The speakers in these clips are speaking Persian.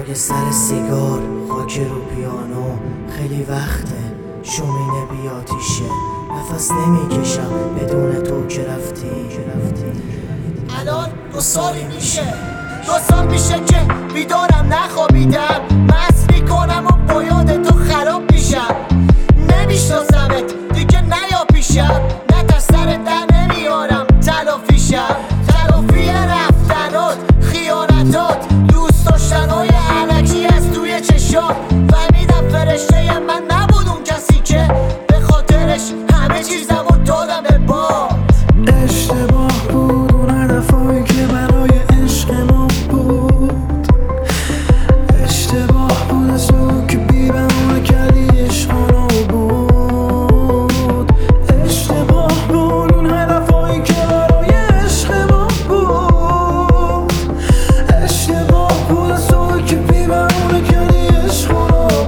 خاک سر سیگار، خاک رو پیانو. خیلی وقته شومینه بی آتیشه، نفس نمیکشم بدون تو که رفتی. الان 2 سالی میشه، 2 سال میشه که بیدارم نخوابیدم، مست میکنم و با یاد تو خراب میشم. نمیشناسمت دیگه نیا پیشم، نتر سر در نمیارم تلافیشم. تلافی رفتنات، خیانتات، دوست داشتنهای علکی از توی چشات. فهمیدم فرشته من نبود اون کسی که به خاطرش همه چیزمو دادم به باد. اشتباه بود اون هدفایی که برای عشق ما بود. اشتباه بود از تو که بی بهونه کردی عشقانو بود. اشتباه بود اون هدفایی که برای عشق ما بود. اشتباه بود از تو که بی بهونه کردی عشقانو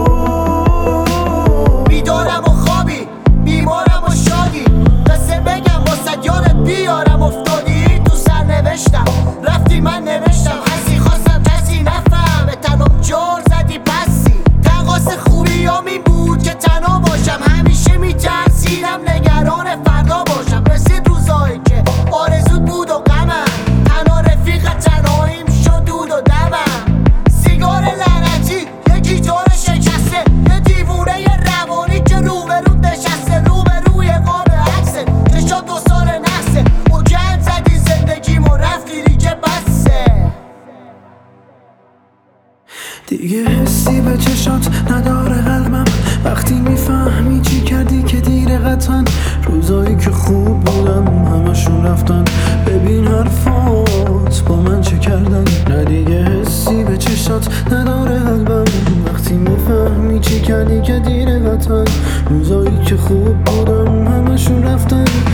بود. بیدارم و خوابی، بیمارم و شادی، قصه بگم واسه یادت بیارم افتادی تو سرنوشتم. رفتی من نوشتم، هستی خواستم کسی نفهمه، تنم جار زدی پسی. تقاس خوبی این بود که تنها باشم، همیشه میترسیدم نگران فردا باشم. رسید روزایی که آرزود بود و غمم، تنها رفیق تنهاییم شد دود و دمم. سیگار لعنتی، یه گیتار شکسته، یه دیوونه روانی که روبرو نشسته، روبروی قاب عکسه چشات 2 سال نحسه. و گند زدی زندگیمو رفتی دیگه بسه. دیگه حسی به چشات نداره قلبم، وقتی میفهمی چی کردی که دیره قطعا. روزایی که خوب بودم همشون رفتن، ببین حرفات با من چه کردن. نه دیگه حسی به چشات نداره قلبم، وقتی میفهمی چی کردی که دیره قطعا. روزایی که خوب بودم همشون رفتن،